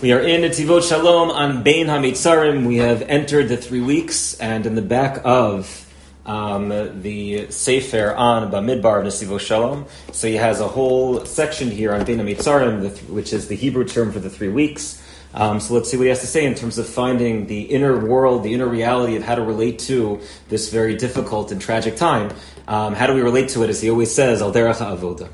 We are in Netivot Shalom on Bein HaMitzarim. We have entered the 3 weeks, and in the back of the Sefer on Bamidbar of Netivot Shalom, so he has a whole section here on Bein HaMitzarim, which is the Hebrew term for the 3 weeks. So let's see what he has to say in terms of finding the inner world, the inner reality of how to relate to this very difficult and tragic time. How do we relate to it? As he always says, Al Derech HaAvoda.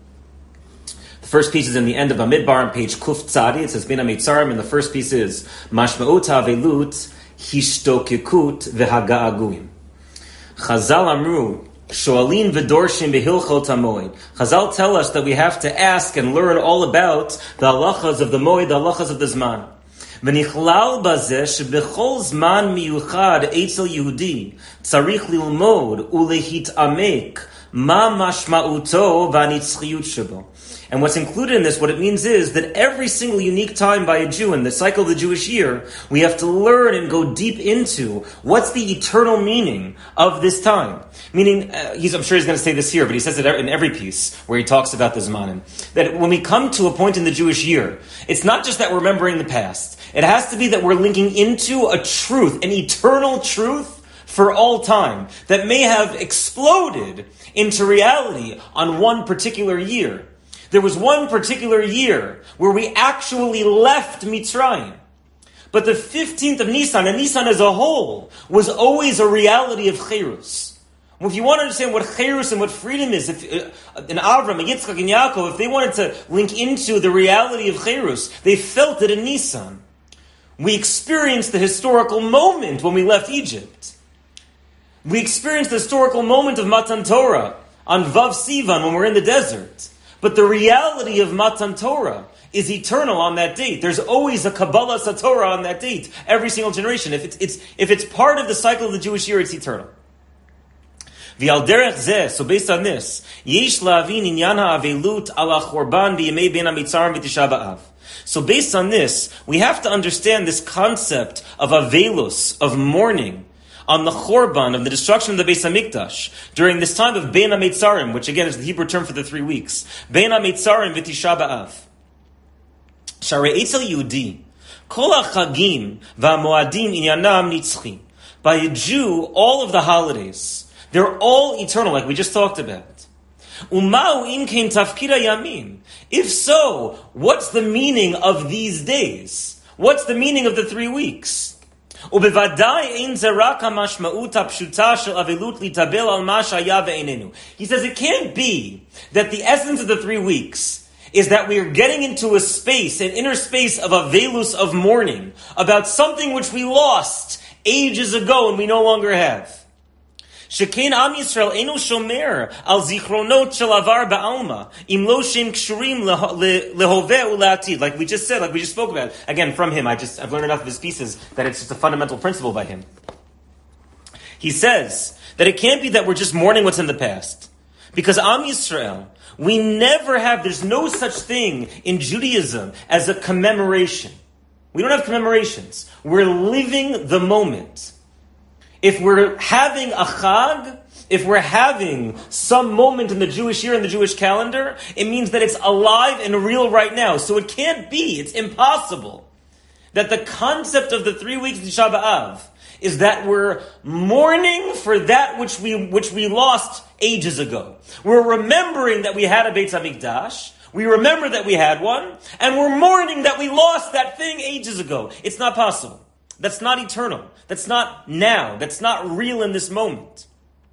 First piece is in the end of Bamidbar on page Kuf Tzadi. It says Bein HaMitzarim, and the first piece is Mashma'ut HaAvelut Hishtokekut V'Haga'aguim. Chazal Amru Shoalin V'Dorshim B'Hilchot HaMoed. Chazal tell us that we have to ask and learn all about the halachas of the Moed, the halachas of the Zman. V'nichlal bazeh shebechol zman miyuchad eitzel Yehudi tzarich lilmod ulehitamek ma mashma'uto v'anitzchiyut shebo. And what's included in this, what it means is that every single unique time by a Jew in the cycle of the Jewish year, we have to learn and go deep into what's the eternal meaning of this time. Meaning, I'm sure he's going to say this here, but he says it in every piece where he talks about the Zmanim. That when we come to a point in the Jewish year, it's not just that we're remembering the past. It has to be that we're linking into a truth, an eternal truth for all time, that may have exploded into reality on one particular year. There was one particular year where we actually left Mitzrayim. But the 15th of Nisan, and Nisan as a whole, was always a reality of Cherus. Well, if you want to understand what Cherus and what freedom is, if in Avram, and Yitzchak, and Yaakov, if they wanted to link into the reality of Cherus, they felt it in Nisan. We experienced the historical moment when we left Egypt. We experienced the historical moment of Matan Torah on Vav Sivan when we're in the desert. But the reality of Matan Torah is eternal on that date. There's always a Kabbalah Satorah on that date, every single generation. If it's part of the cycle of the Jewish year, it's eternal. V'al derech zeh, so based on this, yesh la'avin inyan ha'avelut ala chorban b'yemei Bein HaMitzarim v'Tisha B'Av. So based on this, we have to understand this concept of avelus, of mourning, on the Chorban, of the destruction of the Beis HaMikdash, during this time of Bein HaMitzarim, which again is the Hebrew term for the 3 weeks. Bein HaMitzarim v'Tisha B'Av. Sharei Eitzel Yehudi, Kol HaChagim v'Hamoadim inyanam nitzchi. By a Jew, all of the holidays, they're all eternal, like we just talked about. Umau im kein tafkid hayamim. If so, what's the meaning of these days? What's the meaning of the 3 weeks? He says it can't be that the essence of the 3 weeks is that we are getting into a space, an inner space of avelus, of mourning, about something which we lost ages ago and we no longer have. Shekain Am Yisrael eno shomer al zichronot shel avar ba'alma im lo shem kshurim lehoveh u'le'atid. Like we just said, like we just spoke about. Again, from him, I've learned enough of his pieces that it's just a fundamental principle by him. He says that it can't be that we're just mourning what's in the past. Because Am Yisrael, we never have, there's no such thing in Judaism as a commemoration. We don't have commemorations. We're living the moment. If we're having a Chag, if we're having some moment in the Jewish year, in the Jewish calendar, it means that it's alive and real right now. So it can't be, it's impossible, that the concept of the 3 weeks of Tisha B'Av is that we're mourning for that which we lost ages ago. We're remembering that we had a Beit HaMikdash, we remember that we had one, and we're mourning that we lost that thing ages ago. It's not possible. That's not eternal. That's not now. That's not real in this moment.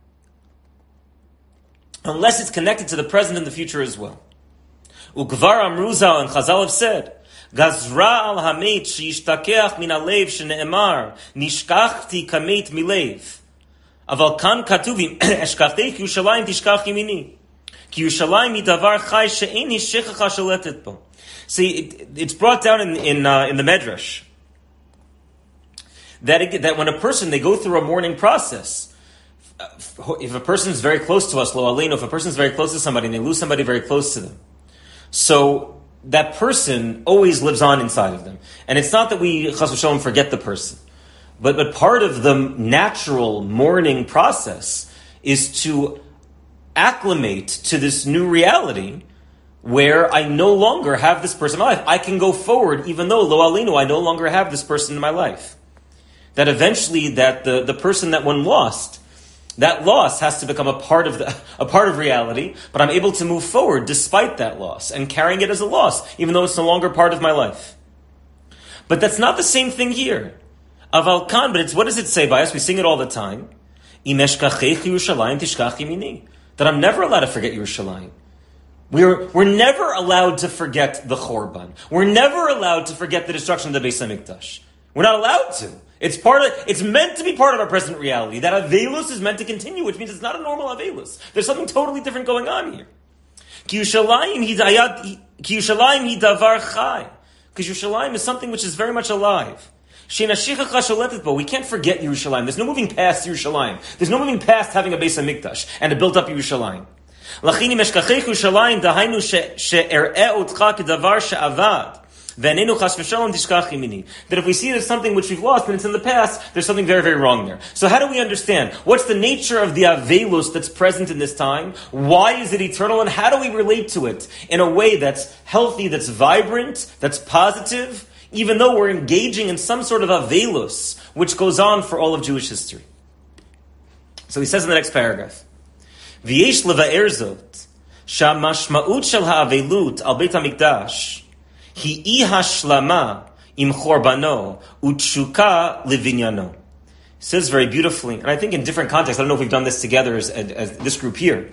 Unless it's connected to the present and the future as well. Ukvar Amruzal and Chazal have said, Gazra al hamet sheishtakeach min alev shene'emar nishkachti kamet milev. Aval kan katuvim eshkachtei ki Yerushalayim tishkach yimini. Ki Yerushalayim midavar chai she'en hishechacha shaletet bo. See, it's brought down in the Medrash. That when a person, they go through a mourning process, if a person is very close to us, lo aleinu, if a person is very close to somebody and they lose somebody very close to them, so that person always lives on inside of them. And it's not that we, chas v'sholom, forget the person, but part of the natural mourning process is to acclimate to this new reality where I no longer have this person in my life. I can go forward even though, lo alinu, I no longer have this person in my life. That eventually that the person that one lost, that loss has to become a part of reality, but I'm able to move forward despite that loss and carrying it as a loss, even though it's no longer part of my life. But that's not the same thing here. Aval kan, but what does it say by us? We sing it all the time. That I'm never allowed to forget Yerushalayim. We're never allowed to forget the Chorban. We're never allowed to forget the destruction of the Beis HaMikdash. We're not allowed to. It's meant to be part of our present reality. That Avelus is meant to continue, which means it's not a normal Avelus. There's something totally different going on here. Ki Yerushalayim hi davar chai. Because Yerushalayim is something which is very much alive. We can't forget Yerushalayim. There's no moving past Yerushalayim. There's no moving past having a Beis HaMikdash and a built-up Yerushalayim. That if we see there's something which we've lost and it's in the past, there's something very, very wrong there. So how do we understand? What's the nature of the Avelus that's present in this time? Why is it eternal? And how do we relate to it in a way that's healthy, that's vibrant, that's positive, even though we're engaging in some sort of Avelus, which goes on for all of Jewish history? So he says in the next paragraph, V'yesh leva'er zot, sha'mashma'ut shel ha'avelut al Beit HaMikdash, hi hashlama im chorbano utshuka levinyano. Says very beautifully, and I think in different contexts. I don't know if we've done this together as this group here.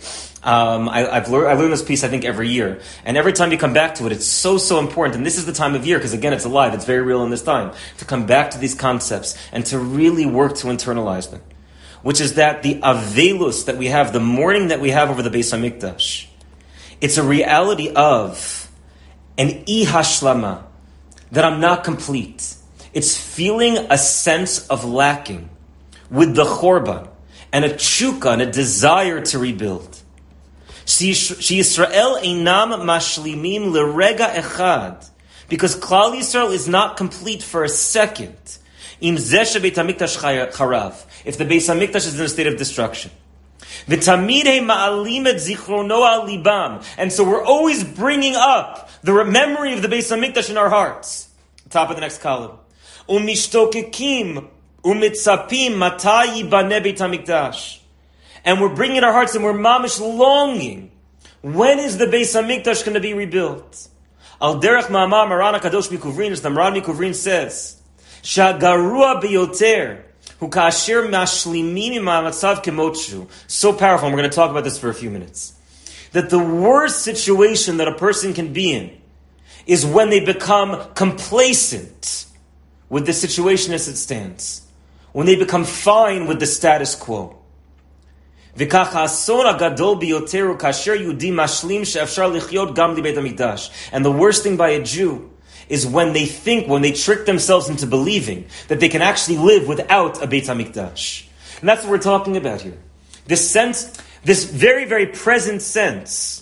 I've learned this piece I think every year, and every time you come back to it, it's so important. And this is the time of year because again, it's alive. It's very real in this time to come back to these concepts and to really work to internalize them. Which is that the Avelus that we have, the mourning that we have over the Beis HaMikdash, it's a reality of an ihashlama, that I'm not complete. It's feeling a sense of lacking with the Chorban, and a tshuka, and a desire to rebuild. She Yisrael einam mashlimim lerega echad, because Klal Yisrael is not complete for a second. Im zeh Beit HaMikdash charav, if the Beis HaMikdash is in a state of destruction. V'tamid he ma'alim et zichrono al libam, and so we're always bringing up the memory of the Beis HaMikdash in our hearts. Top of the next column. Umishtokekim umitzapim matai yibaneh Beit HaMikdash, and we're bringing our hearts and we're mamish longing. When is the Beis HaMikdash going to be rebuilt? Al derech ma'amar Maran HaKadosh Mikuvrin, as the Maran Mikuvrin says, Shagarua biyoter hu kasher mashlimim imamatzav kemotchu. So powerful, and we're going to talk about this for a few minutes. That the worst situation that a person can be in is when they become complacent with the situation as it stands. When they become fine with the status quo. V'kach ha'ason ha'gadol biyoter hu kasher yehudi mashlim she'efshar lichyot gam li Beit HaMikdash. And the worst thing by a Jew is when they trick themselves into believing that they can actually live without a Beit HaMikdash. And that's what we're talking about here. This sense, this very, very present sense,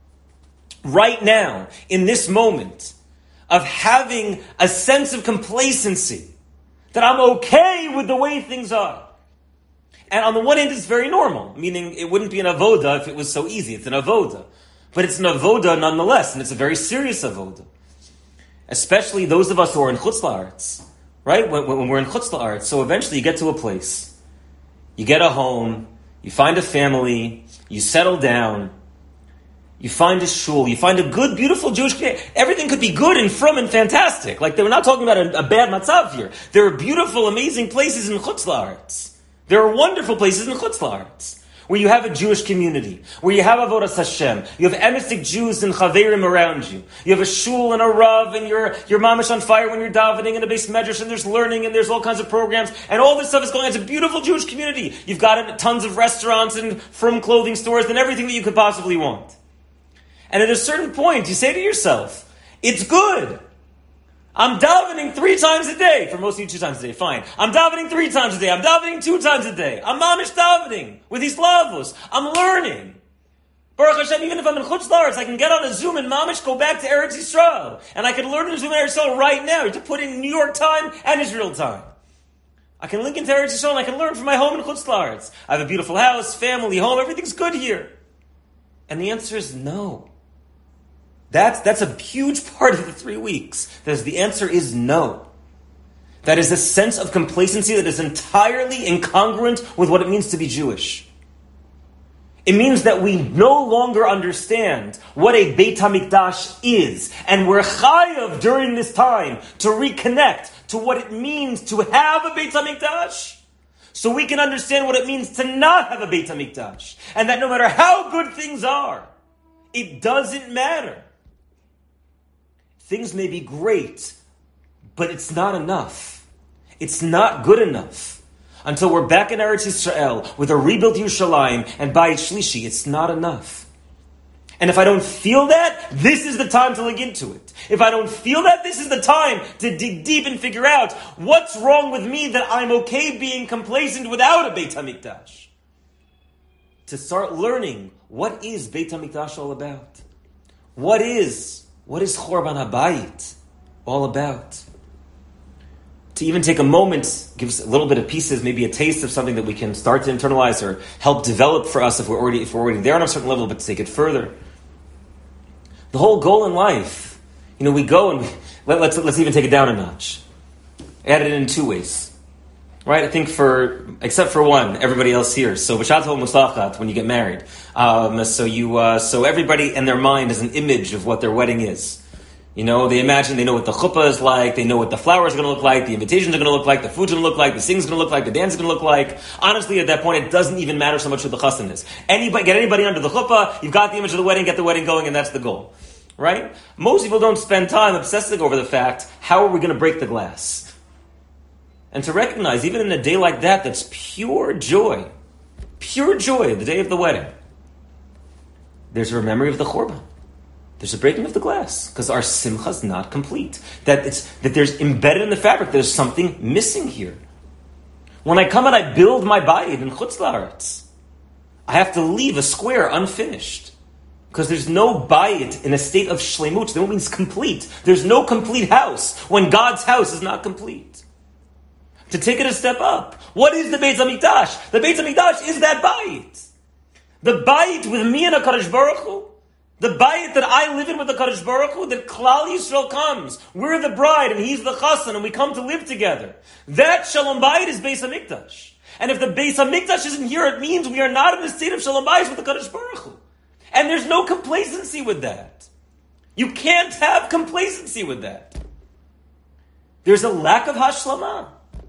right now, in this moment, of having a sense of complacency, that I'm okay with the way things are. And on the one hand, it's very normal, meaning it wouldn't be an avoda if it was so easy. It's an avoda. But it's an avoda nonetheless, and it's a very serious avoda. Especially those of us who are in Chutz La'aretz, right? When we're in Chutz La'aretz, so eventually you get to a place, you get a home, you find a family, you settle down, you find a shul, you find a good, beautiful Jewish community. Everything could be good and frum and fantastic. Like, we're not talking about a bad matzav here. There are beautiful, amazing places in Chutz La'aretz. There are wonderful places in Chutz La'aretz, where you have a Jewish community, where you have Avodas Hashem, you have emistic Jews and Chaverim around you, you have a shul and a rav, and you're mamish on fire when you're davening in a base medrash, and there's learning, and there's all kinds of programs, and all this stuff is going on. It's a beautiful Jewish community. You've got tons of restaurants and from clothing stores and everything that you could possibly want. And at a certain point, you say to yourself, it's good. I'm davening 3 times a day. For most of you, 2 times a day. Fine. I'm davening 3 times a day. I'm davening 2 times a day. I'm mamish davening with these lavos. I'm learning. Baruch Hashem, even if I'm in Chutz La'aretz, I can get on a Zoom and mamish go back to Eretz Yisrael. And I can learn to Zoom in Eretz Yisrael right now. To put in New York time and Israel time. I can link into Eretz Yisrael and I can learn from my home in Chutz La'aretz. I have a beautiful house, family, home. Everything's good here. And the answer is no. That's a huge part of the 3 weeks. The answer is no. That is a sense of complacency that is entirely incongruent with what it means to be Jewish. It means that we no longer understand what a Beit HaMikdash is, and we're chayav during this time to reconnect to what it means to have a Beit HaMikdash, so we can understand what it means to not have a Beit HaMikdash, and that no matter how good things are, it doesn't matter. Things may be great, but it's not enough. It's not good enough. Until we're back in Eretz Yisrael with a rebuilt Yerushalayim and Bayit Shlishi, it's not enough. And if I don't feel that, this is the time to look into it. If I don't feel that, this is the time to dig deep and figure out what's wrong with me that I'm okay being complacent without a Beit HaMikdash. To start learning, what is Beit HaMikdash all about? What is Chorban HaBayit all about? To even take a moment, gives a little bit of pieces, maybe a taste of something that we can start to internalize or help develop for us if we're already there on a certain level, but to take it further. The whole goal in life, we go and let's even take it down a notch. Add it in 2 ways, right? I think except for one, everybody else here. So b'shat ha'musafat, when you get married, so everybody in their mind has an image of what their wedding is. They imagine they know what the chuppah is like, they know what the flowers are going to look like, the invitations are going to look like, the food's going to look like, the sing's going to look like, the dance is going to look like. Honestly, at that point, it doesn't even matter so much who the chassan is. Get anybody under the chuppah, you've got the image of the wedding, get the wedding going, and that's the goal. Right? Most people don't spend time obsessing over the fact, how are we going to break the glass? And to recognize, even in a day like that, that's pure joy, the day of the wedding, there's a memory of the Chorban. There's a breaking of the glass because our simcha is not complete. That there's embedded in the fabric. There's something missing here. When I come and I build my bayit in Chutz La'aretz, I have to leave a square unfinished because there's no bayit in a state of shleimut. That means complete. There's no complete house when God's house is not complete. To take it a step up, what is the Beit HaMikdash? The Beit HaMikdash is that bayit. The bayit with me and HaKadosh Baruch Hu. The bayit that I live in with the Kadosh Baruch Hu, that Klal Yisrael comes. We're the bride and he's the chassan and we come to live together. That Shalom Bayit is Beis HaMikdash. And if the Beis HaMikdash isn't here, it means we are not in the state of Shalom Bayit with the Kadosh Baruch Hu. And there's no complacency with that. You can't have complacency with that. There's a lack of hashlamah.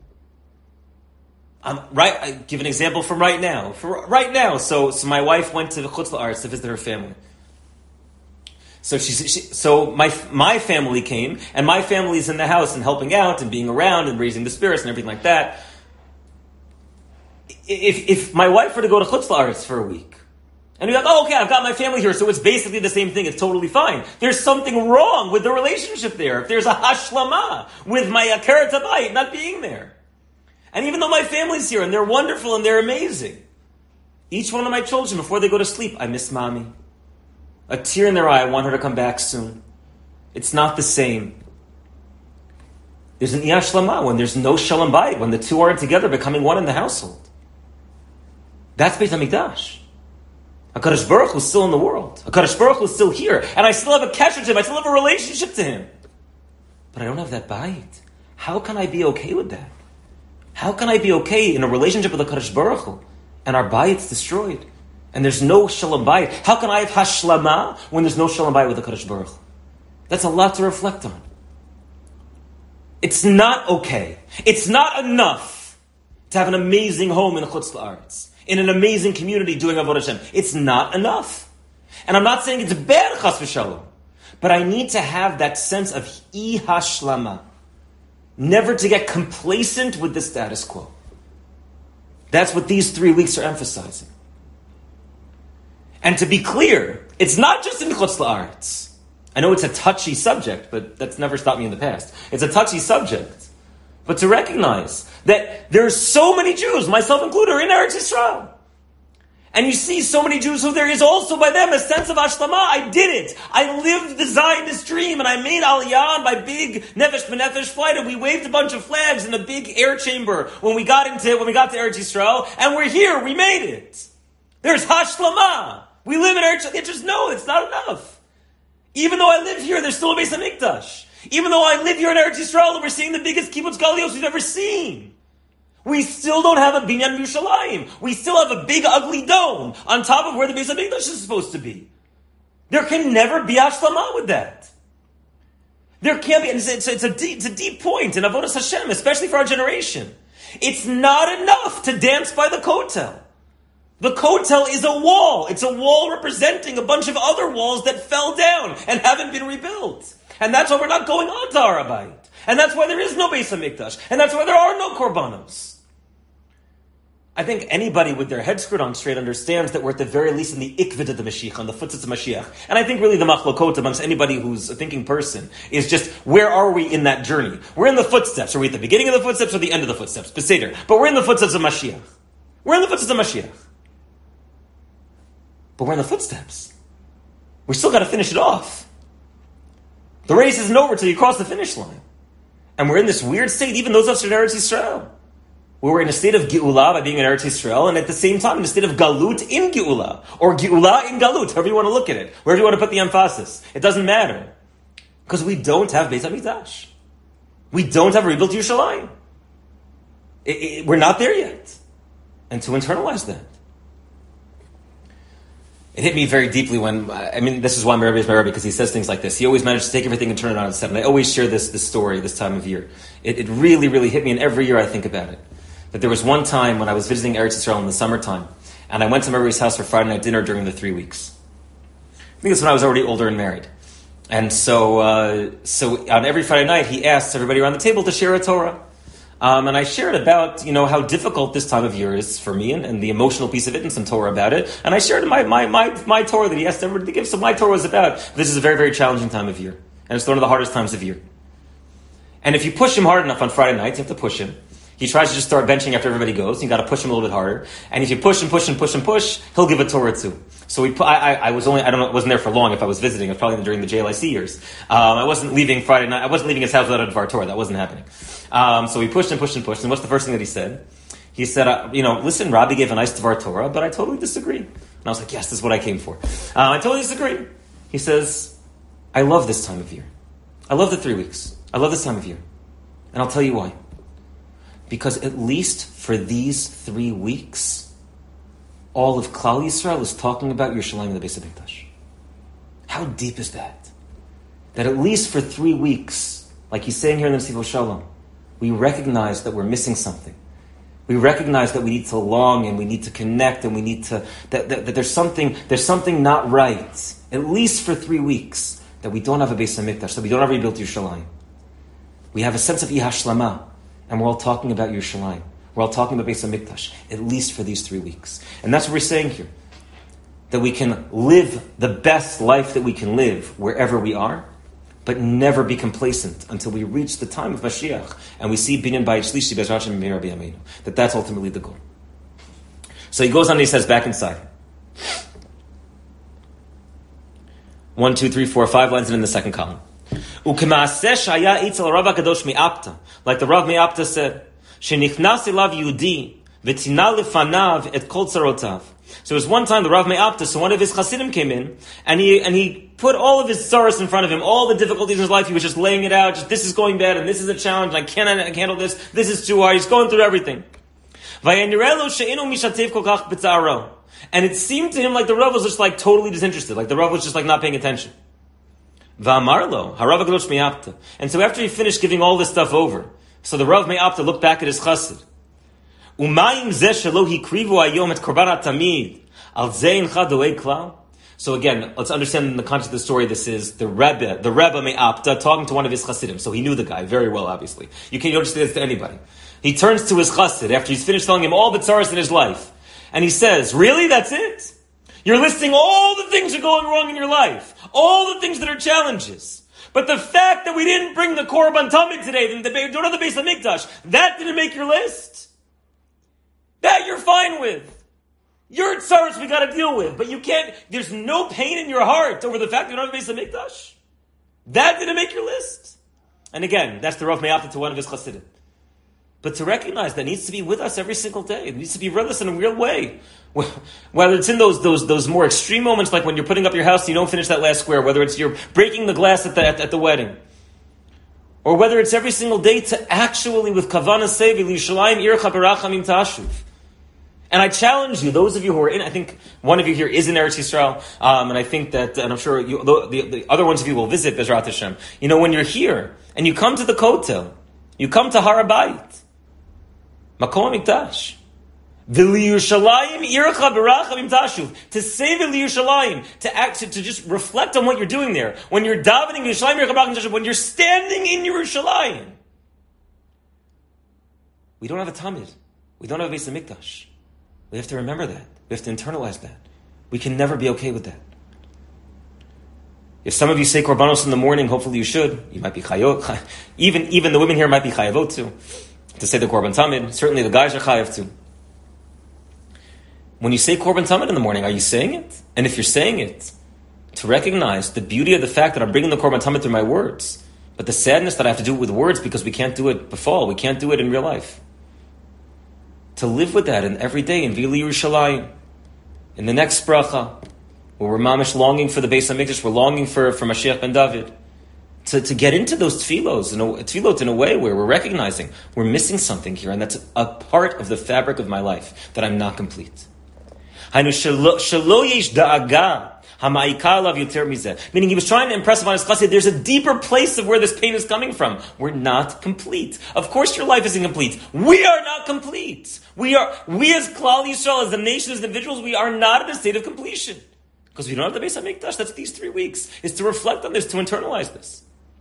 I give an example from right now. For right now, so my wife went to the Chutz La'aretz to visit her family. So my family came, and my family is in the house and helping out and being around and raising the spirits and everything like that. If my wife were to go to Chutz La'aretz for a week, and you're like, oh, okay, I've got my family here, so it's basically the same thing, it's totally fine. There's something wrong with the relationship there. If there's a hashlamah with my akeret habayit not being there. And even though my family's here, and they're wonderful and they're amazing, each one of my children, before they go to sleep, I miss mommy. A tear in their eye, I want her to come back soon. It's not the same. There's an iyah shlama when there's no shalom bayit, when the two aren't together becoming one in the household. That's Beit HaMikdash. HaKadosh Baruch Hu is still in the world. HaKadosh Baruch Hu is still here. And I still have a kesher to him. I still have a relationship to him. But I don't have that bayit. How can I be okay with that? How can I be okay in a relationship with HaKadosh Baruch Hu and our bayit's destroyed? And there's no shalom bayit. How can I have hashlama when there's no shalom bayit with the Kadosh Baruch Hu? That's a lot to reflect on. It's not okay. It's not enough to have an amazing home in Chutz La'aretz, in an amazing community doing Avodah Hashem. It's not enough. And I'm not saying it's bad, chas v'shalom, but I need to have that sense of hashlama, never to get complacent with the status quo. That's what these 3 weeks are emphasizing. And to be clear, it's not just in Chutz La'aretz. I know it's a touchy subject, but that's never stopped me in the past. It's a touchy subject. But to recognize that there's so many Jews, myself included, are in Eretz Yisrael. And you see so many Jews who there is also by them a sense of Ashlama. I did it. I lived the Zionist dream and I made Aliyah on my big Nefesh B'Nefesh flight and we waved a bunch of flags in a big air chamber when we got to Eretz Yisrael, and we're here, we made it. There's Hashlama. We live in Eretz Yisrael. Just no, it's not enough. Even though I live here, there's still a Beis HaMikdash. Even though I live here in Eretz Yisrael and we're seeing the biggest kibbutz galios we've ever seen, we still don't have a Binyan Yerushalayim. We still have a big ugly dome on top of where the Beis HaMikdash is supposed to be. There can never be Hashlama with that. There can't be, and it's a deep point in Avodas Hashem, especially for our generation. It's not enough to dance by the Kotel. The Kotel is a wall. It's a wall representing a bunch of other walls that fell down and haven't been rebuilt. And that's why we're not going on to Har Habayit. And that's why there is no Beis HaMikdash. And that's why there are no Korbanos. I think anybody with their head screwed on straight understands that we're at the very least in the ikvid of the Mashiach, on the footsteps of Mashiach. And I think really the machlokot amongst anybody who's a thinking person is just, where are we in that journey? We're in the footsteps. Are we at the beginning of the footsteps or the end of the footsteps? Beseder. But we're in the footsteps of Mashiach. We're in the footsteps of Mashiach. But we're in the footsteps. We still got to finish it off. The race isn't over till you cross the finish line. And we're in this weird state, even those of us in Eretz Yisrael. We're in a state of Geula by being in Eretz Yisrael, and at the same time in a state of Galut in Geula, or Geula in Galut, however you want to look at it, wherever you want to put the emphasis. It doesn't matter. Because we don't have Beis HaMikdash. We don't have rebuilt Yerushalayim. We're not there yet. And to internalize that. It hit me very deeply when, this is why my Rebbe is my Rebbe, because he says things like this. He always managed to take everything and turn it on its head. And I always share this story this time of year. It really, really hit me, and every year I think about it. That there was one time when I was visiting Eretz Yisrael in the summertime, and I went to my Rebbe's house for Friday night dinner during the 3 weeks. I think it's when I was already older and married. And so on every Friday night, he asked everybody around the table to share a Torah. And I shared about, how difficult this time of year is for me and the emotional piece of it and some Torah about it. And I shared my Torah that he asked everybody to give. So my Torah was about, this is a very, very challenging time of year. And it's one of the hardest times of year. And if you push him hard enough on Friday nights, you have to push him. He tries to just start benching after everybody goes. You got to push him a little bit harder. And if you push and push and push and push, he'll give a Torah too. So I wasn't there for long if I was visiting. It was probably during the JLIC years. I wasn't leaving Friday night. I wasn't leaving his house without a Dvar Torah. That wasn't happening. So he pushed and pushed and pushed. And what's the first thing that he said? He said, listen, Rabbi gave a nice Dvar Torah, but I totally disagree. And I was like, yes, this is what I came for. I totally disagree. He says, I love this time of year. I love the 3 weeks. I love this time of year. And I'll tell you why. Because at least for these 3 weeks, all of Klal Yisrael is talking about Yerushalayim and the Beis HaMikdash. How deep is that? That at least for 3 weeks, like he's saying here in the Nesiv Shalom, we recognize that we're missing something. We recognize that we need to long and we need to connect and we need to, that there's something not right. At least for 3 weeks, that we don't have a Beis HaMikdash, that we don't have rebuilt Yerushalayim. We have a sense of Ihashlama. And we're all talking about Yerushalayim. We're all talking about Beis HaMikdash, at least for these 3 weeks. And that's what we're saying here. That we can live the best life that we can live wherever we are, but never be complacent until we reach the time of Mashiach and we see Binyan Bayit Shlishi Be'ezrat Hashem B'mei Rabbi Yameinu. That's ultimately the goal. So he goes on and he says back inside. 1, 2, 3, 4, 5 lines in the second column. Like the Rav Me'apta said, "Shenichnas elav Yehudi v'tina lefanav et kol tzarotav." So it was one time the Rav Me'apta, so one of his Hasidim came in, and he put all of his tzaros in front of him, all the difficulties in his life. He was just laying it out. Just, this is going bad, and this is a challenge. And I can't handle this. This is too hard. He's going through everything. And it seemed to him like the Rav was just like totally disinterested, like the Rav was just like not paying attention. V'amarlo, harav hagdosh me'apta. And so after he finished giving all this stuff over, so the Rav Me'apta looked back at his chassid. Umayim zeh shelo hikrivu hayom et korban hatamid al zeh incha doeg klal. So again, let's understand in the context of the story, this is the Rebbe Me'apta talking to one of his chassidim. So he knew the guy very well, obviously. You don't just say this to anybody. He turns to his chassid after he's finished telling him all the tzaras in his life. And he says, really? That's it? You're listing all the things that are going wrong in your life. All the things that are challenges. But the fact that we didn't bring the Korban Tamid today, don't have the Beis HaMikdash, that didn't make your list? That you're fine with. Your tzaras we got to deal with. But you can't, there's no pain in your heart over the fact that you don't have the Beis HaMikdash? That didn't make your list? And again, that's the Rav Me'apta to one of his chassidim. but to recognize that it needs to be with us every single day. It needs to be with us in a real way. Whether it's in those more extreme moments, like when you're putting up your house and you don't finish that last square, whether it's you're breaking the glass at the wedding, or whether it's every single day to actually, with Kavana Sevi, L'Yishalayim Ircha Berachamim Tashuv. And I challenge you, those of you who are in, I think one of you here is in Eretz Yisrael, and I think that, and I'm sure the other ones of you will visit Bezrat Hashem. When you're here, and you come to the Kotel, you come to Har HaBayit, Makom HaMikdash, V'liyushalayim ircha berachamim tashuv. To say V'liyushalayim, to just reflect on what you're doing there. When you're davening V'liyushalayim ircha berachamim tashuv, when you're standing in Yerushalayim. We don't have a Tamid. We don't have a Beis HaMikdash. We have to remember that. We have to internalize that. We can never be okay with that. If some of you say korbanos in the morning, hopefully you should. You might be chayot. Even the women here might be chayavot too. To say the korban tamid. Certainly the guys are chayav too. When you say korban tamid in the morning, are you saying it? And if you're saying it, to recognize the beauty of the fact that I'm bringing the korban tamid through my words, but the sadness that I have to do it with words because we can't do it before, we can't do it in real life. To live with that in every day in Vili Yerushalayim, in the next bracha, where we're mamish longing for the Beis HaMikdash, we're longing for Mashiach ben David, to get into those tefillot in a way where we're recognizing we're missing something here, and that's a part of the fabric of my life, that I'm not complete. Meaning he was trying to impress upon his chassid, there's a deeper place of where this pain is coming from. We're not complete. Of course your life is incomplete. We are not complete. We as Klal Yisrael, as a nation, as individuals, we are not in a state of completion. Because we don't have the Beis HaMikdash. That's these 3 weeks. Is to reflect on this, to internalize this.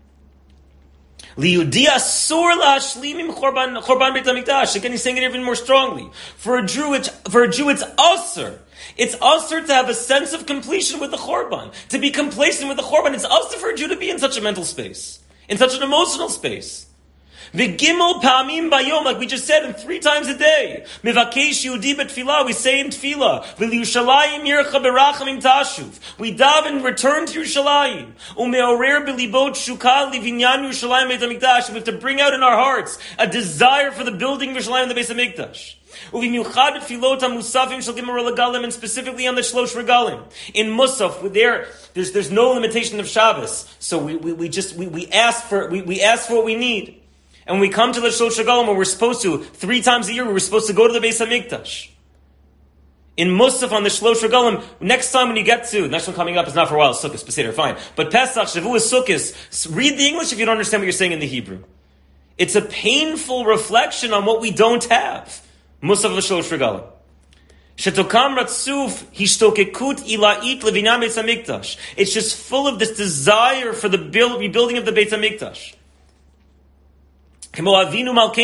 Liyudi asur la'ashlim im chorban Beit HaMikdash. Again, he's saying it even more strongly. For a Jew, it's asur. It's asur to have a sense of completion with the chorban. To be complacent with the chorban. It's asur for a Jew to be in such a mental space. In such an emotional space. V'gimel pa'amim bayom, like we just said, and 3 times a day. Mivakesh Yehudi betfilah, we say in tefillah. V'liyushalayim yircha berachamim tashuv. We daven, return to Yerushalayim. Umeorer belibot shukah livinyan Yerushalayim Beit HaMikdash. We have to bring out in our hearts a desire for the building of Yerushalayim, the Beis HaMikdash. Uvimiuchad betfilot hamusafim shel gimel regalim, and specifically on the shlosh regalim. In Musaf, there's no limitation of Shabbos, so we ask for what we need. And when we come to the Shlosh Regalim, where we're supposed to, 3 times a year, we're supposed to go to the Beis HaMikdash. In Musaf on the Shlosh Regalim, next time when you get to, the next one coming up is not for a while, Sukkot, Pesach, fine. But Pesach, Shavuos, Sukkot, read the English if you don't understand what you're saying in the Hebrew. It's a painful reflection on what we don't have. Musaf of the Shlosh Regalim. Shetokam ratzuf hishtokekut ila'it levinyan Beis HaMikdash. It's just full of this desire for the rebuilding of the Beis HaMikdash. Our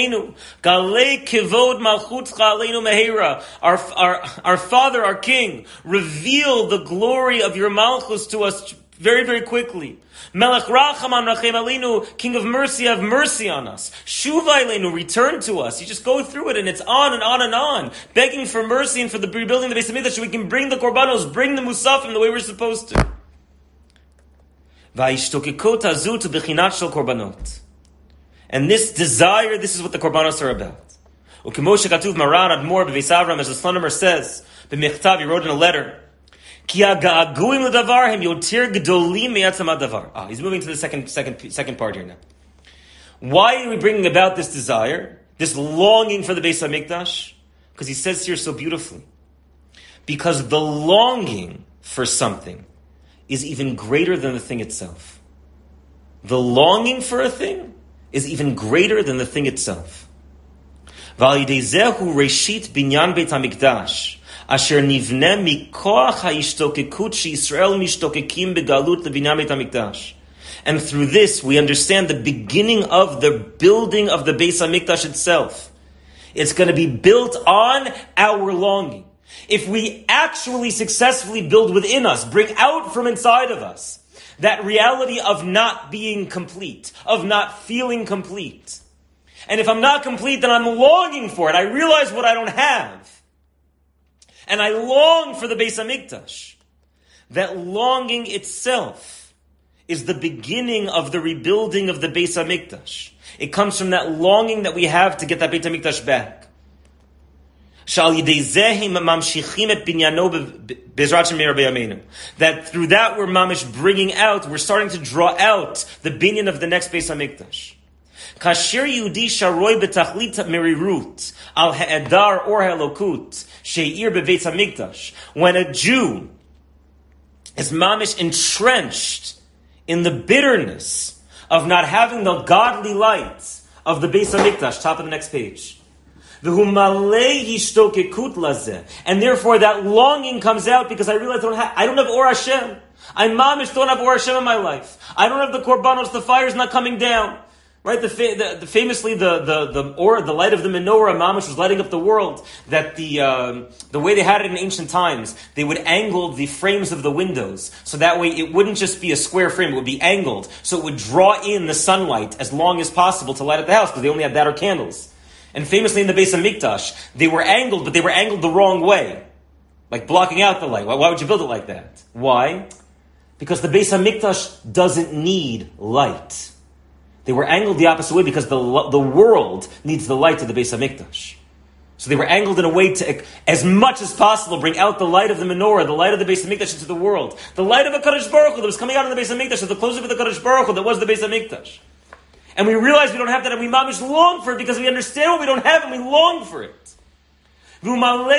Father, our King, reveal the glory of your Malchus to us very, very quickly. Melech Rachamam Rachem Aleinu, King of mercy, have mercy on us. Shuva Aleinu, return to us. You just go through it, and it's on and on and on, begging for mercy and for the rebuilding of the Beis HaMikdash, so we can bring the korbanos, bring the musafim the way we're supposed to. Va'ishtokekot hazu to bechinat shel korbanot. And this desire, this is what the korbanos are about. Ukemoshe katuv Maran Admor b'Beis Avram, as the Slonimer says, b'michtav, he wrote in a letter, Ki ha'ga'aguim l'davar hem yotir gedolim me'atzam ha'davar. He's moving to the second part here now. Why are we bringing about this desire, this longing for the Beis HaMikdash? Because he says here so beautifully. Because the longing for something is even greater than the thing itself. The longing for a thing is even greater than the thing itself. V'al-yidei reshit binyan Beit HaMikdash, asher nivneh mikoach ha'ishtokekut sheYisrael mishtokekim begalut lebinyan Beit HaMikdash. And through this, we understand the beginning of the building of the Beis HaMikdash itself. It's going to be built on our longing. If we actually successfully build within us, bring out from inside of us, that reality of not being complete, of not feeling complete. And if I'm not complete, then I'm longing for it. I realize what I don't have. And I long for the Beis HaMikdash. That longing itself is the beginning of the rebuilding of the Beis HaMikdash. It comes from that longing that we have to get that Beit HaMikdash back. That through that we're mamish bringing out, we're starting to draw out the binyan of the next Beis HaMikdash. Kasher Yehudi sharoi betachlit merirut al ha'edar or ha'elokut she'ir bebeis HaMikdash. When a Jew is mamish entrenched in the bitterness of not having the godly light of the Beis HaMikdash, top of the next page. And therefore that longing comes out because I realize I don't have Or Hashem. I mamish don't have Or Hashem in my life. I don't have the korbanos, the fire's not coming down. Right? Famously the light of the menorah, mamish, was lighting up the world. That the way they had it in ancient times, they would angle the frames of the windows. So that way it wouldn't just be a square frame, it would be angled. So it would draw in the sunlight as long as possible to light up the house, because they only had that or candles. And famously in the Beis HaMikdash, they were angled, but they were angled the wrong way. Like blocking out the light. Why would you build it like that? Why? Because the Beis HaMikdash doesn't need light. They were angled the opposite way because the world needs the light of the Beis HaMikdash. So they were angled in a way to, as much as possible, bring out the light of the menorah, the light of the Beis HaMikdash into the world. The light of the HaKadosh Baruch Hu that was coming out of the Beis HaMikdash, the close-up of the HaKadosh Baruch Hu that was the Beis HaMikdash. And we realize we don't have that, and we mamish long for it because we understand what we don't have, and we long for it. And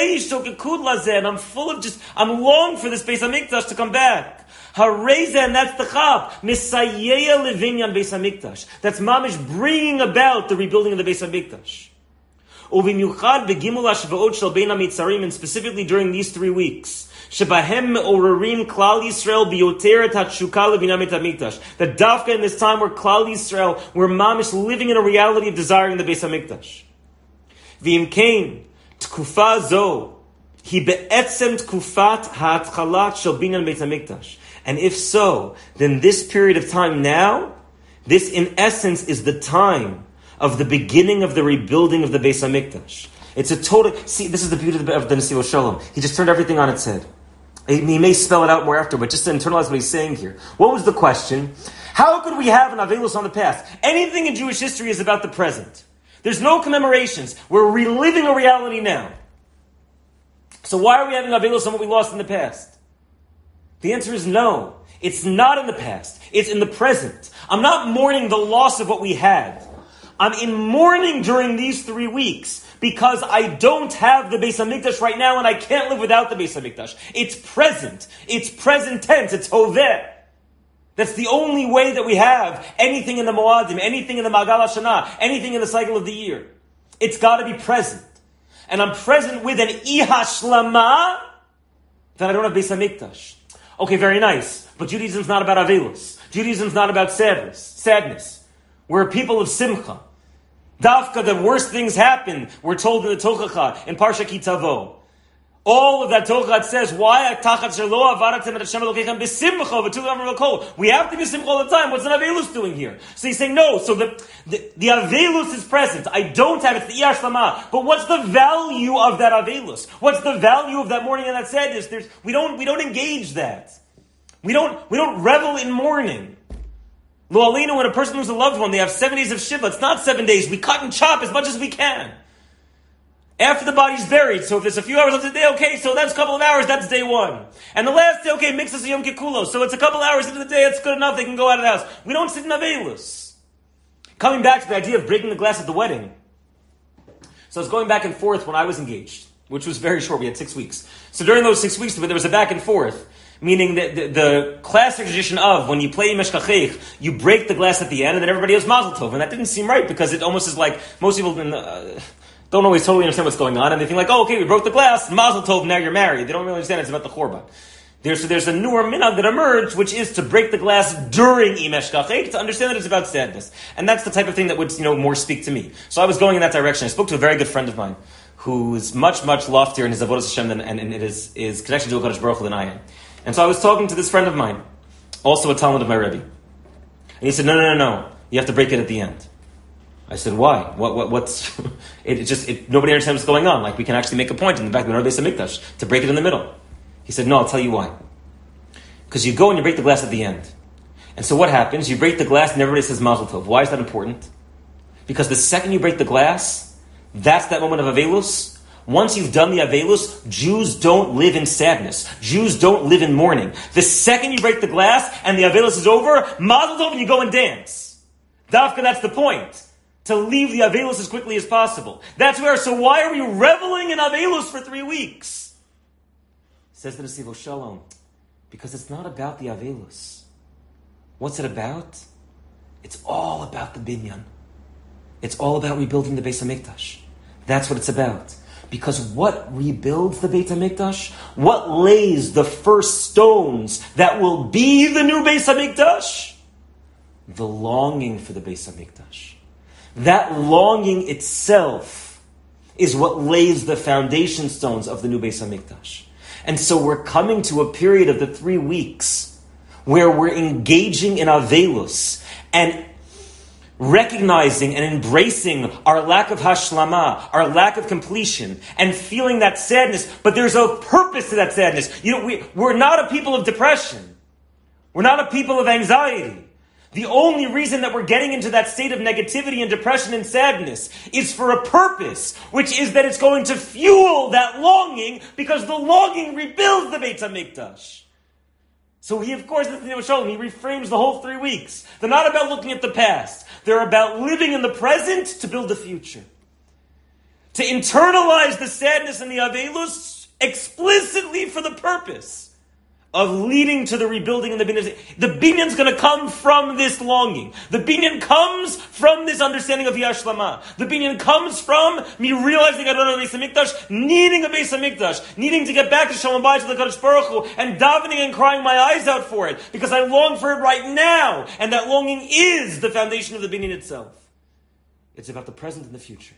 I'm long for this Beis HaMikdash to come back. Hareza, and that's the chab. Misayeya levinyan Beis HaMikdash. That's mamish bringing about the rebuilding of the Beis HaMikdash. Uvimuchad begimul hashvaot shel bein hamitzarim, and specifically during these 3 weeks. Shebahem me'orerim Klal Yisrael biyoter et hatshuka levinyan Beit HaMikdash. That dafka in this time where Klal Yisrael, we're mamish living in a reality of desiring the Beis HaMikdash. V'im kein tkufa zo hi be'etzem tkufat ha'atchalat shel binyan Beit HaMikdash. And if so, then this period of time now, this in essence is the time of the beginning of the rebuilding of the Beis HaMikdash. It's a total, see, this is the beauty of the Nesivo Shalom. He just turned everything on its head. He may spell it out more after, but just to internalize what he's saying here. What was the question? How could we have an Avelus on the past? Anything in Jewish history is about the present. There's no commemorations. We're reliving a reality now. So why are we having Avelus on what we lost in the past? The answer is no. It's not in the past. It's in the present. I'm not mourning the loss of what we had. I'm in mourning during these 3 weeks because I don't have the Beis HaMikdash right now and I can't live without the Beis HaMikdash. It's present. It's present tense. It's hoveh. That's the only way that we have anything in the Moadim, anything in the Magal HaShanah, anything in the cycle of the year. It's got to be present. And I'm present with an ihashlama that I don't have Beis HaMikdash. Okay, very nice. But Judaism's not about Avelus. Judaism's not about sadness. We're a people of Simcha. Dafka, the worst things happen, we're told in the Tochacha, in Parsha Ki Tavo. All of that Tochacha says, why? We have to be Simcha all the time. What's an Avelus doing here? So he's saying, no, so the Avelus is present. I don't have it. It's the Iyashlama. But what's the value of that Avelus? What's the value of that mourning and that sadness? We don't engage that. We don't revel in mourning. Lo Aleinu, when a person loses a loved one, they have 7 days of Shiva. It's not 7 days. We cut and chop as much as we can. After the body's buried, so if there's a few hours left of the day, okay, so that's a couple of hours, that's day 1. And the last day, okay, mix us a Yom Kikulo, so it's a couple hours into the day, it's good enough, they can go out of the house. We don't sit in Avelus. Coming back to the idea of breaking the glass at the wedding. So I was going back and forth when I was engaged, which was very short, we had 6 weeks. So during those 6 weeks, there was a back and forth. Meaning that the classic tradition of when you play Meshkachech, you break the glass at the end and then everybody has Mazel Tov. And that didn't seem right because it almost is like most people don't always totally understand what's going on. And they think like, oh, okay, we broke the glass, Mazel Tov, now you're married. They don't really understand it's about the Chorban. There's a newer minhag that emerged, which is to break the glass during Meshkachech to understand that it's about sadness. And that's the type of thing that would more speak to me. So I was going in that direction. I spoke to a very good friend of mine who is much, much loftier in his Avodas Hashem and in his connection to HaKadosh Baruch Hu than I am. And so I was talking to this friend of mine, also a Talmud of my Rebbe. And he said, no. You have to break it at the end. I said, why? What's... nobody understands what's going on. Like, we can actually make a point in the back of the Beis HaMikdash to break it in the middle. He said, no, I'll tell you why. Because you go and you break the glass at the end. And so what happens? You break the glass and everybody says Mazel Tov. Why is that important? Because the second you break the glass, that's that moment of Avelus. Once you've done the Avelus, Jews don't live in sadness. Jews don't live in mourning. The second you break the glass and the Avelus is over, Mazel Tov, and you go and dance. Dafka, that's the point. To leave the Avelus as quickly as possible. That's where, so why are we reveling in Avelus for 3 weeks? Says the Nesivo Shalom, because it's not about the Avelus. What's it about? It's all about the Binyan. It's all about rebuilding the Beis HaMikdash. That's what it's about. Because what rebuilds the Beit HaMikdash? What lays the first stones that will be the new Beis HaMikdash? The longing for the Beis HaMikdash. That longing itself is what lays the foundation stones of the new Beis HaMikdash. And so we're coming to a period of the 3 weeks where we're engaging in Avelus and recognizing and embracing our lack of hashlama, our lack of completion, and feeling that sadness. But there's a purpose to that sadness. We're not a people of depression. We're not a people of anxiety. The only reason that we're getting into that state of negativity and depression and sadness is for a purpose, which is that it's going to fuel that longing, because the longing rebuilds the Beit HaMikdash. So he, of course, he reframes the whole 3 weeks. They're not about looking at the past. They're about living in the present to build the future. To internalize the sadness and the Avelus explicitly for the purpose of leading to the rebuilding and the binyan. The binyan's going to come from this longing. The binyan comes from this understanding of Yashlama. The binyan comes from me realizing I don't have a Beis HaMikdash, needing a Beis HaMikdash, needing to get back to Shalom Bayit, to the Kadosh Baruch Hu, and davening and crying my eyes out for it, because I long for it right now. And that longing is the foundation of the binyan itself. It's about the present and the future.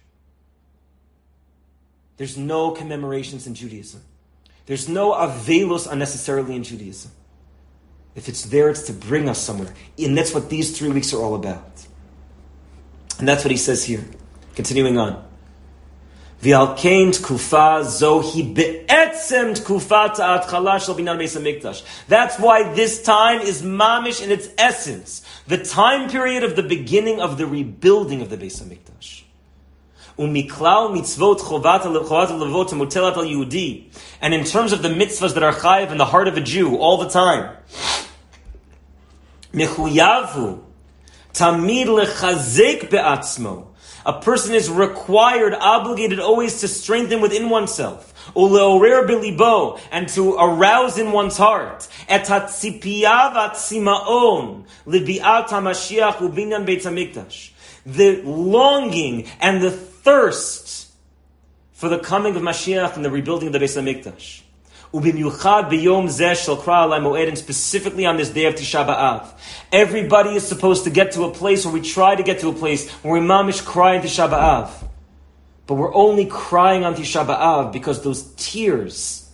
There's no commemorations in Judaism. There's no Avelus unnecessarily in Judaism. If it's there, it's to bring us somewhere. And that's what these 3 weeks are all about. And that's what he says here. Continuing on. V'alkein t'kufa zohi be'etzem t'kufa ta'atchala shel binyan Beis HaMikdash. That's why this time is mamish in its essence. The time period of the beginning of the rebuilding of the Beis HaMikdash. Umiklal mitzvot chovat levot mutelat al Yehudi. And in terms of the mitzvahs that are chayiv in the heart of a Jew all the time, mechuyavu tamid lechazek be'atzmo. A person is required, obligated always to strengthen within oneself, uleorer belibo, and to arouse in one's heart, et hatzipiyah v'atzimaon lebi'at hamashiach ubinyan Beit HaMikdash. The longing and the thirst for the coming of Mashiach and the rebuilding of the Beis HaMikdash. Ubimiuchad b'yom zeh shel kra alai moed, and specifically on this day of Tisha B'Av. Everybody is supposed to get to a place, or we try to get to a place, where we mamish cry on Tisha B'Av. But we're only crying on Tisha B'Av because those tears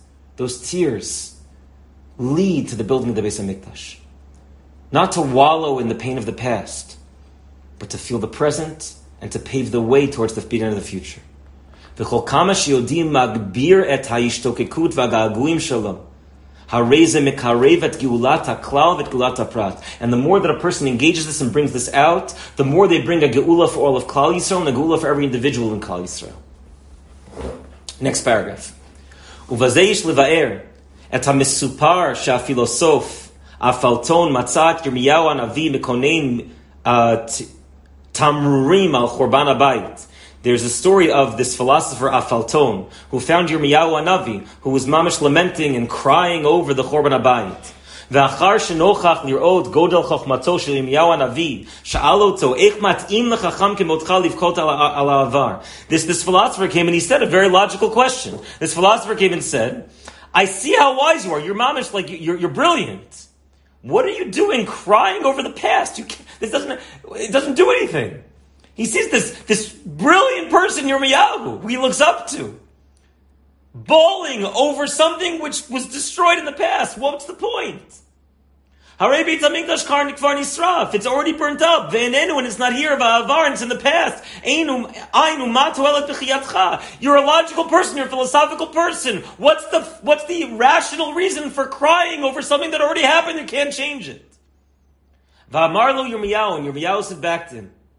lead to the building of the Beis HaMikdash. Not to wallow in the pain of the past, but to feel the present and to pave the way towards the beginning of the future. V'chol kama sheyodim magbir et ha'ishtokekut v'aga'aguim shelo. Hareze mekarev et geulat ha'klal v'et geulat ha'prat. And the more that a person engages this and brings this out, the more they bring a geula for all of Klal Yisrael and a geula for every individual in Klal Yisrael. Next paragraph. Uvazeish levaer et ha'mesupar she'afilosof afalton matzat Yirmiyahu hanavi mekonein Tamrurim al Chorban Abayit. There's a story of this philosopher Afalton, who found Yirmiyahu Hanavi, who was mamish lamenting and crying over the Chorban Abayit. Ve'achar shenochach lir'ot godel chochmato shel Yirmiyahu Hanavi, sha'al oto, eich mat'im lechacham kemotcha livkot al ha'avar. This philosopher came and he said a very logical question. This philosopher came and said, I see how wise you are. You're mamish, like you're brilliant. What are you doing crying over the past? It doesn't do anything. He sees this brilliant person, Yirmiyahu, who he looks up to, bawling over something which was destroyed in the past. What's the point? Harei Beit HaMikdash kvar nisraf. It's already burnt up. Ve'enenu, and it's not here. Va'avar, and it's in the past. Einu ma to'elet b'chiyatcha. You're a logical person. You're a philosophical person. What's the rational reason for crying over something that already happened? You can't change it. Va'amar lo Yirmiyahu, and Yirmiyahu said back to him,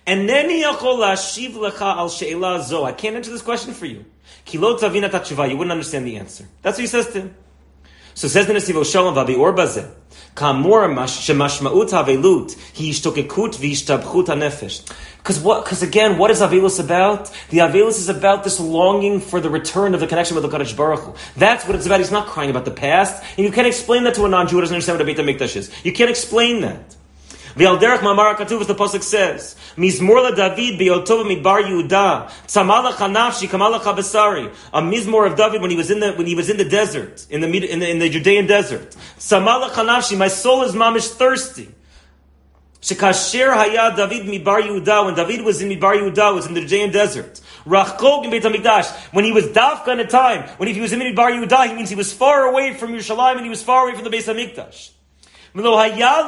Eneni yachol lashiv lecha al she'ela zo. I can't answer this question for you. Ki lo tavin et hatshuva. You wouldn't understand the answer. That's what he says to him. So says the Nesivo Shalom Vabior Bazeh. Kamor shemashmaut havelut hi ishtokekut v'ishtabchut hanefesh. Because again, what is Avelus about? The Avelus is about this longing for the return of the connection with the Kadosh Baruch Hu. That's what it's about. He's not crying about the past. And you can't explain that to a non-Jew who doesn't understand what a Beit HaMikdash is. You can't explain that. V'al derech mamar HaKatuv, as the pasuk says, Mizmor LaDavid be'yotov midbar Yehuda, tzamala chanafshi kamala chabesari. A mizmor of David when he was in the desert, in the Judean desert. Tzamala chanafshi, my soul is mamish thirsty. Shekasher haya David midbar Yehuda, when David was in midbar Yehuda, was in the Judean desert. Rachkog in Beit HaMikdash, when he was dafka in a time, when if he was in midbar Yehuda, he means he was far away from Yerushalayim and he was far away from the Beit HaMikdash. He didn't have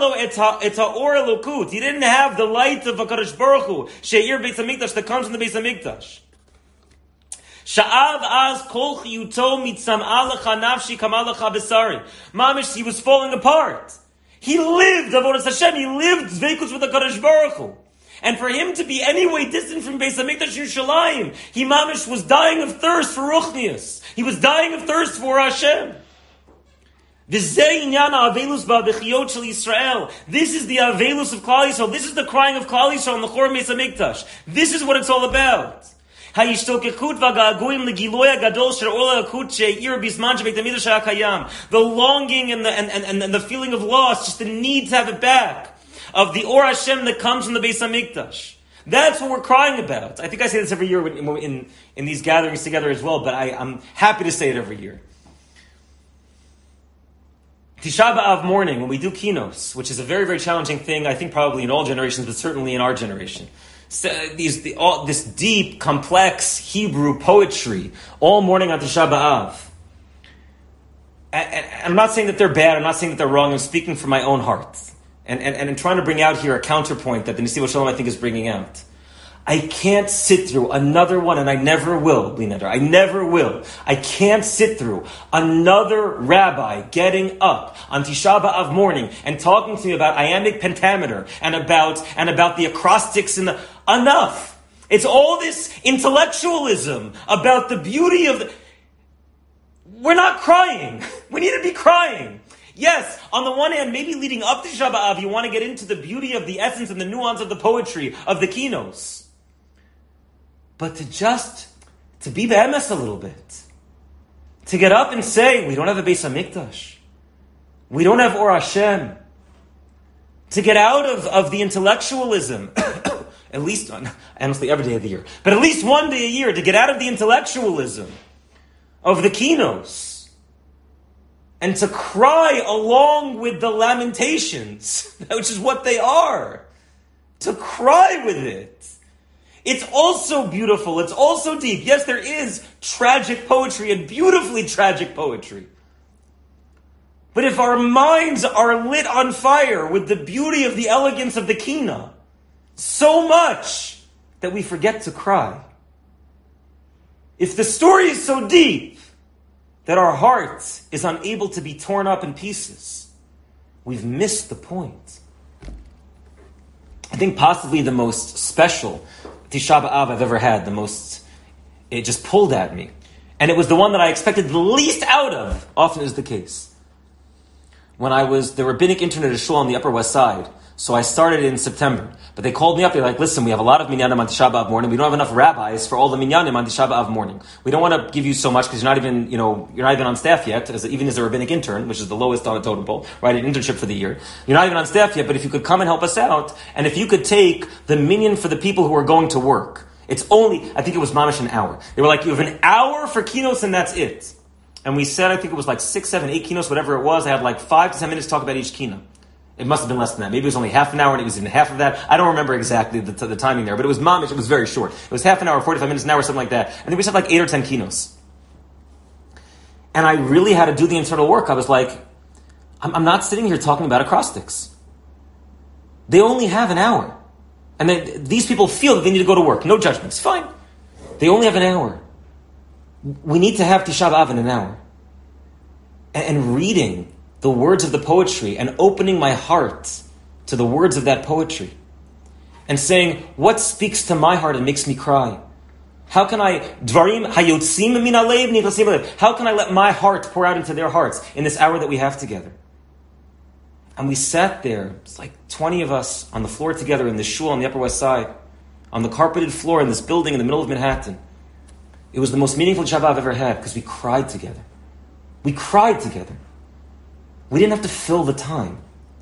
the light of HaKadosh Baruch Hu, She'ir Beis HaMikdash, that comes from the Beis HaMikdash. Sha'av az kol chiyuto mitzam'a lecha nafshi kama lecha besari. Mamish, he was falling apart. He lived avodas Hashem. He lived zveikus with HaKadosh Baruch Hu. And for him to be any way distant from Beis HaMikdash Yerushalayim, he mamish was dying of thirst for Ruchnius. He was dying of thirst for Hashem. This is the Avelus of Klal Yisrael. This is the crying of Klal Yisrael in the Chor Beis HaMikdash. This is what it's all about. The longing and the feeling of loss, just the need to have it back, of the Or Hashem that comes from the Beis HaMikdash. That's what we're crying about. I think I say this every year in these gatherings together as well, but I'm happy to say it every year. Tisha B'Av morning, when we do kinos, which is a very, very challenging thing, I think probably in all generations, but certainly in our generation. So this deep, complex Hebrew poetry, all morning on Tisha B'Av. And I'm not saying that they're bad, I'm not saying that they're wrong, I'm speaking from my own heart. And trying to bring out here a counterpoint that the Nesivo Shalom I think is bringing out. I can't sit through another one, and I never will, Blineder. I never will. I can't sit through another rabbi getting up on Tisha B'Av morning and talking to me about iambic pentameter and about the acrostics and enough. It's all this intellectualism about the beauty of the... We're not crying. We need to be crying. Yes, on the one hand, maybe leading up to Tisha B'Av, you want to get into the beauty of the essence and the nuance of the poetry of the kinos. But to be be'emes a little bit. To get up and say, we don't have a Beis HaMikdash. We don't have Or Hashem. To get out of the intellectualism, at least, honestly, every day of the year, but at least one day a year, to get out of the intellectualism of the kinos, and to cry along with the lamentations, which is what they are. To cry with it. It's also beautiful. It's also deep. Yes, there is tragic poetry and beautifully tragic poetry. But if our minds are lit on fire with the beauty of the elegance of the Kina, so much that we forget to cry. If the story is so deep that our heart is unable to be torn up in pieces, we've missed the point. I think possibly the most special Tisha B'Av I've ever had, it just pulled at me. And it was the one that I expected the least out of, often is the case. When I was the rabbinic intern at a shul on the Upper West Side, so I started in September. But they called me up, they're like, listen, we have a lot of minyanim on Tisha B'Av morning, we don't have enough rabbis for all the minyanim on Tisha B'Av morning. We don't want to give you so much because you're not even on staff yet, even as a rabbinic intern, which is the lowest on the totem pole, right, an internship for the year. You're not even on staff yet, but if you could come and help us out, and if you could take the minyan for the people who are going to work, it's only, I think it was mamish an hour. They were like, you have an hour for kinos and that's it. And we said, I think it was like 6, 7, 8 kinos, whatever it was. I had like 5 to 10 minutes to talk about each kino. It must have been less than that. Maybe it was only half an hour and it was even half of that. I don't remember exactly the timing there, but it was mamish. It was very short. It was half an hour, 45 minutes, an hour, something like that. And then we just had like 8 or 10 kinos. And I really had to do the internal work. I was like, I'm not sitting here talking about acrostics. They only have an hour. And these people feel that they need to go to work. No judgments. Fine. They only have an hour. We need to have Tisha B'Av in an hour. And reading the words of the poetry and opening my heart to the words of that poetry. and saying, what speaks to my heart and makes me cry? How can I, how can I let my heart pour out into their hearts in this hour that we have together? And we sat there, it's like 20 of us on the floor together in the shul on the Upper West Side, on the carpeted floor in this building in the middle of Manhattan. It was the most meaningful Shabbat I've ever had because we cried together. We cried together. We didn't have to fill the time.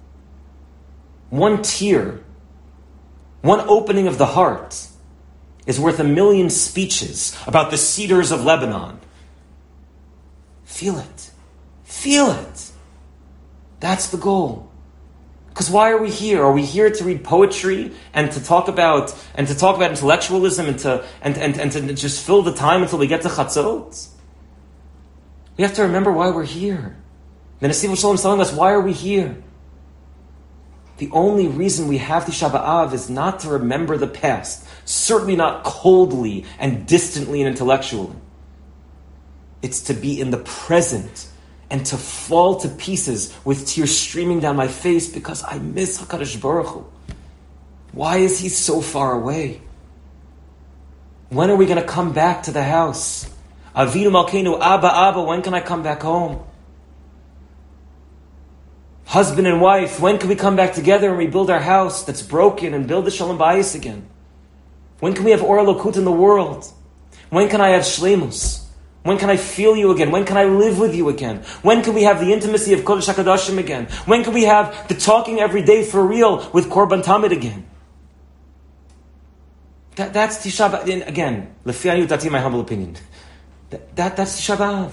One tear, one opening of the heart is worth 1,000,000 speeches about the cedars of Lebanon. Feel it. Feel it. That's the goal. Because why are we here? Are we here to read poetry and to talk about intellectualism and to just fill the time until we get to Chatzot? We have to remember why we're here. The Nesiv Shalom is telling us, why are we here? The only reason we have Tisha B'Av is not to remember the past, certainly not coldly and distantly and intellectually. It's to be in the present and to fall to pieces with tears streaming down my face because I miss HaKadosh Baruch Hu. Why is He so far away? When are we going to come back to the house? Avinu Malkeinu, Abba, when can I come back home? Husband and wife, when can we come back together and rebuild our house that's broken and build the Shalom Bayis again? When can we have Or Elokut in the world? When can I have Shleimus? When can I feel you again? When can I live with you again? When can we have the intimacy of Kodesh HaKadoshim again? When can we have the talking every day for real with Korban Tamid again? That's Tisha B'Av. Again, Lefi Aniyut Dati, my humble opinion. That's Tisha B'Av.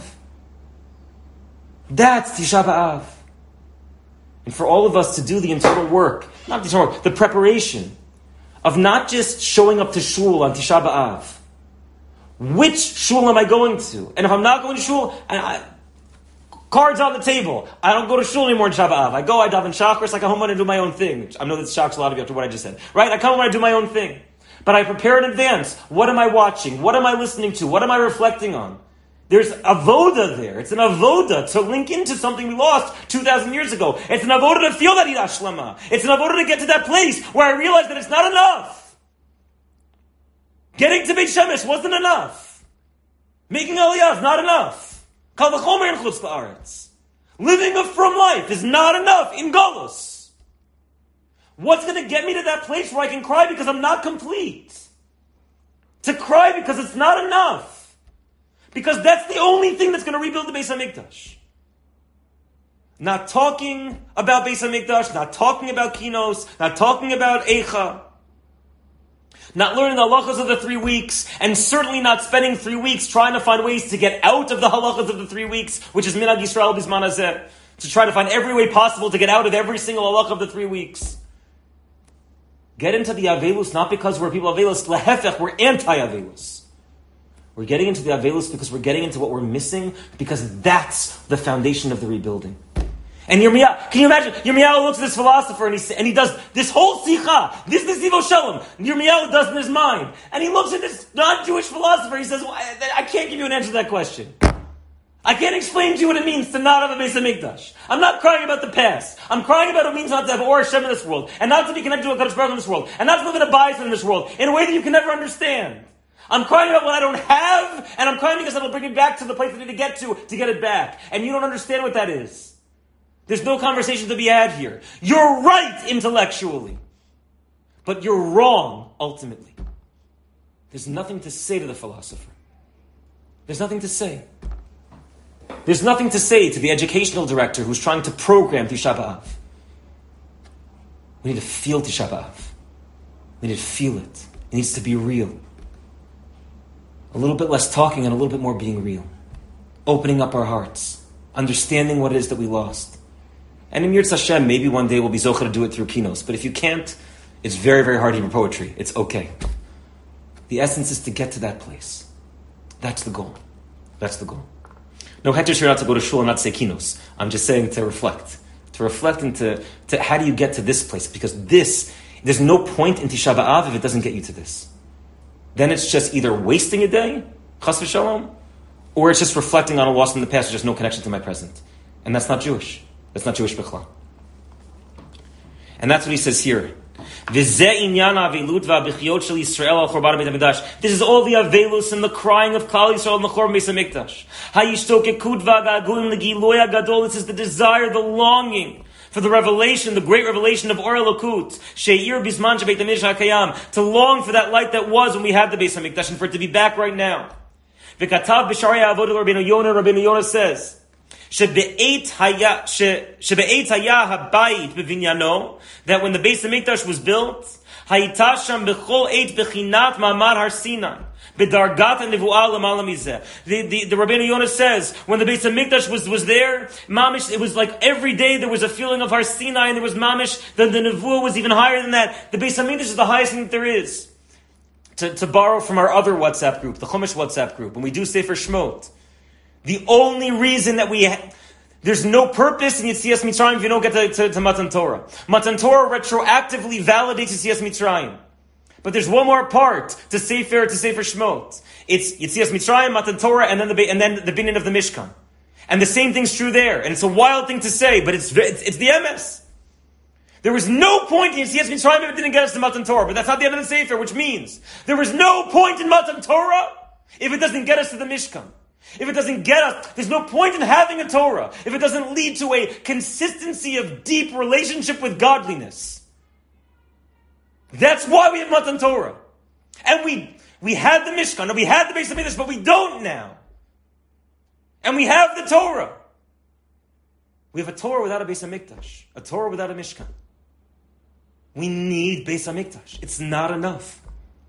That's Tisha B'Av. And for all of us to do the internal work, not the internal work, the preparation of not just showing up to shul on Tisha B'Av. Which shul am I going to? And if I'm not going to shul, cards on the table. I don't go to shul anymore in Tisha B'Av. I daven Shachris, I come home and do my own thing. I know that shocks a lot of you after what I just said. Right? I come home and I do my own thing. But I prepare in advance. What am I watching? What am I listening to? What am I reflecting on? There's avoda there. It's an avoda to link into something we lost 2,000 years ago. It's an avoda to feel that Ida Shlema. It's an avoda to get to that place where I realize that it's not enough. Getting to Beit Shemesh wasn't enough. Making Aliyah is not enough. Kal v'chomer in Chutz La'aretz. Living a frum life is not enough in Golus. What's going to get me to that place where I can cry because I'm not complete? To cry because it's not enough. Because that's the only thing that's going to rebuild the Beis HaMikdash. Not talking about Beis HaMikdash, not talking about Kinos, not talking about Eicha, not learning the halachas of the 3 weeks, and certainly not spending 3 weeks trying to find ways to get out of the halachas of the 3 weeks, which is Minhag Yisrael Bizman Hazeh, to try to find every way possible to get out of every single halachah of the 3 weeks. Get into the Avelus not because we're people Avelus, lehefech, we're anti-Avelus. We're getting into the Avelus because we're getting into what we're missing, because that's the foundation of the rebuilding. And Yirmiyahu, can you imagine? Yirmiyahu looks at this philosopher and he does this whole sikha, this Nesiv Shalom, Yirmiyahu does in his mind. And he looks at this non-Jewish philosopher, he says, well, I can't give you an answer to that question. I can't explain to you what it means to not have a Beis HaMikdash. I'm not crying about the past. I'm crying about what it means not to have Or Hashem in this world, and not to be connected to a HaKadosh Baruch Hu in this world, and not to live in a bias in this world, in a way that you can never understand. I'm crying about what I don't have, and I'm crying because it'll bring me back to the place I need to get it back. And you don't understand what that is. There's no conversation to be had here. You're right intellectually, but you're wrong ultimately. There's nothing to say to the philosopher. There's nothing to say. There's nothing to say to the educational director who's trying to program Tisha B'Av. We need to feel Tisha B'Av. We need to feel it. It needs to be real. A little bit less talking and a little bit more being real. Opening up our hearts. Understanding what it is that we lost. And in Yirtzeh Hashem, maybe one day we'll be zocher to do it through kinos. But if you can't, it's very, very hard to hear poetry. It's okay. The essence is to get to that place. That's the goal. That's the goal. No heter here not to go to shul and not say kinos. I'm just saying to reflect. To reflect into how do you get to this place? Because there's no point in Tisha B'Av if it doesn't get you to this. Then it's just either wasting a day, chas v'shalom, or it's just reflecting on a loss in the past, there's just no connection to my present. And that's not Jewish. That's not Jewish b'chlal. And that's what he says here. This is all the avelus and the crying of Klal Yisrael in the Chorban Beis Hamikdash. This is the desire, the longing for the revelation, the great revelation of Or Elokut, She'ir Bisman Shebeit HaMikdash HaKayam, to long for that light that was when we had the Beis Hamikdash, and for it to be back right now. V'katav b'sharei avodah Rabbeinu Yonah says, Shebe'eit haya habayit bevinyano, that when the Beis Hamikdash was built, hayita sham b'chol eit bechinat ma'amad har Sinai, b'dargat nevuah l'mala mizeh. The Rabbeinu Yonah says, when the Beis Hamikdash was there, mamish, it was like every day there was a feeling of Har Sinai, and there was mamish, the nevuah was even higher than that. The Beis Hamikdash is the highest thing that there is. To borrow from our other WhatsApp group, the Chumash WhatsApp group, when we do Sefer Shmot, the only reason that there's no purpose in Yetzias Mitzrayim if you don't get to Matan Torah. Matan Torah retroactively validates Yetzias Mitzrayim. But there's one more part to Sefer Shmot. It's Yetzias Mitzrayim, Matan Torah, and then the binyan of the Mishkan. And the same thing's true there. And it's a wild thing to say, but it's the MS. There was no point in Yetzias Mitzrayim if it didn't get us to Matan Torah. But that's not the end of the Sefer, which means there was no point in Matan Torah if it doesn't get us to the Mishkan. If it doesn't get us, there's no point in having a Torah if it doesn't lead to a consistency of deep relationship with godliness. That's why we have Matan Torah. And we had the Mishkan, and we had the Beis Hamikdash, but we don't now. And we have the Torah. We have a Torah without a Beis Hamikdash, a Torah without a Mishkan. We need Beis Hamikdash. It's not enough.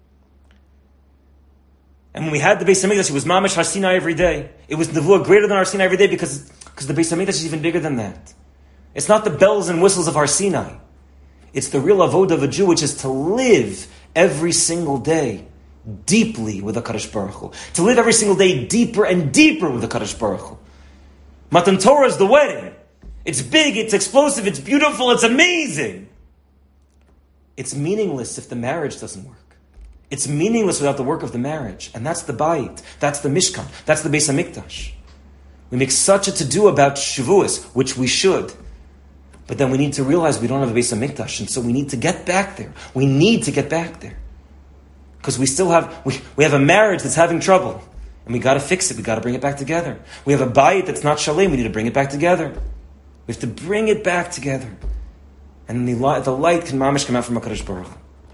And when we had the Beis Hamikdash, it was Mamish Har Sinai every day. It was Nevuah greater than Har Sinai every day because the Beis Hamikdash is even bigger than that. It's not the bells and whistles of Har Sinai. It's the real avodah of a Jew, which is to live every single day deeply with the Kadosh Baruch Hu. To live every single day deeper and deeper with the Kadosh Baruch Hu. Matan Torah is the wedding. It's big, it's explosive, it's beautiful, it's amazing. It's meaningless if the marriage doesn't work. It's meaningless without the work of the marriage. And that's the Bayit. That's the Mishkan. That's the Beis Hamikdash. We make such a to-do about Shavuos, which we should. But then we need to realize we don't have a Beis Hamikdash. And so we need to get back there. We need to get back there. Because we still have, we have a marriage that's having trouble. And we got to fix it. We got to bring it back together. We have a Bayit that's not Shalem. We need to bring it back together. We have to bring it back together. And the light can mamish come out from HaKadosh Baruch Hu.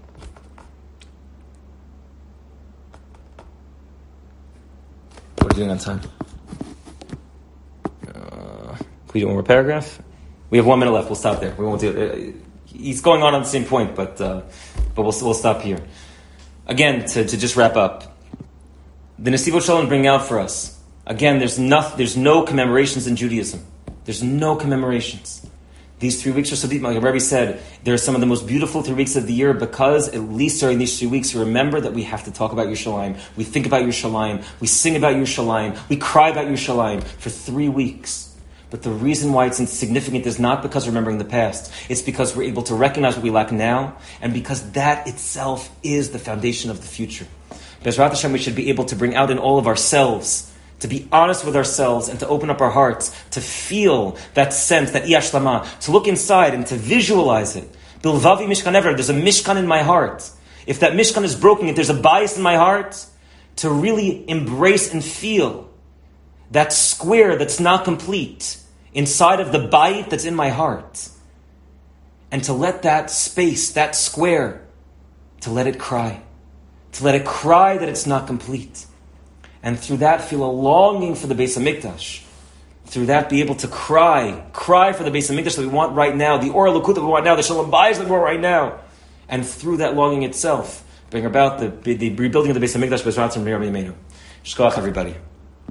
What are you doing on time? Can we do one more paragraph? We have 1 minute left. We'll stop there. We won't do it. He's going on the same point, but we'll stop here. Again, to just wrap up, the Nesivot Shalom bring out for us. Again, there's no commemorations in Judaism. There's no commemorations. These 3 weeks are so deep. Like Rebbe said, they're some of the most beautiful 3 weeks of the year because at least during these 3 weeks, you remember that we have to talk about Yerushalayim. We think about Yerushalayim. We sing about Yerushalayim. We cry about Yerushalayim for 3 weeks. But the reason why it's insignificant is not because we're remembering the past. It's because we're able to recognize what we lack now, and because that itself is the foundation of the future. Bezrat Hashem, we should be able to bring out in all of ourselves, to be honest with ourselves and to open up our hearts, to feel that sense, that iyashlama, to look inside and to visualize it. Bilvavi mishkan ever, there's a mishkan in my heart. If that mishkan is broken, if there's a bias in my heart, to really embrace and feel that square that's not complete inside of the bayit that's in my heart. And to let that space, that square, to let it cry. To let it cry that it's not complete. And through that, feel a longing for the Beis Hamikdash. Through that, be able to cry for the Beis Hamikdash that we want right now, the Or Elokut that we want now, the Shalom Bayis that we want right now. And through that longing itself, bring about the rebuilding of the Beis Hamikdash, Bezrat Hashem, Shkoach everybody.